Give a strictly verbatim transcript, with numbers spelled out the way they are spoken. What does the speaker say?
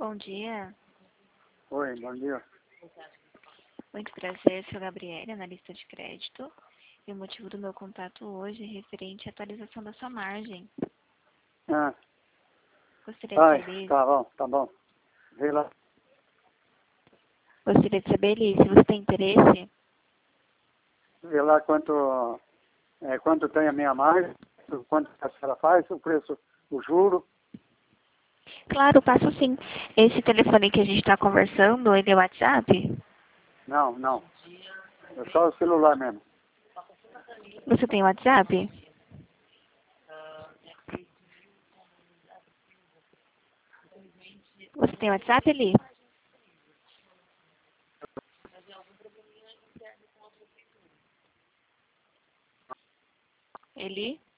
bom dia. Oi, bom dia. Muito prazer, sou Gabriela, analista de crédito. E o motivo do meu contato hoje é referente à atualização da sua margem. Ah, Gostaria de ai, saber, tá bom, tá bom. Vê lá. gostaria de saber, Eli, se você tem interesse. Vê lá quanto, é, quanto tem a minha margem, quanto a senhora faz, o preço, o juro. Claro, passo sim. Esse telefone que a gente está conversando, ele é WhatsApp? Não, não. É só o celular mesmo. Você tem WhatsApp? Você tem WhatsApp, Eli? Eli?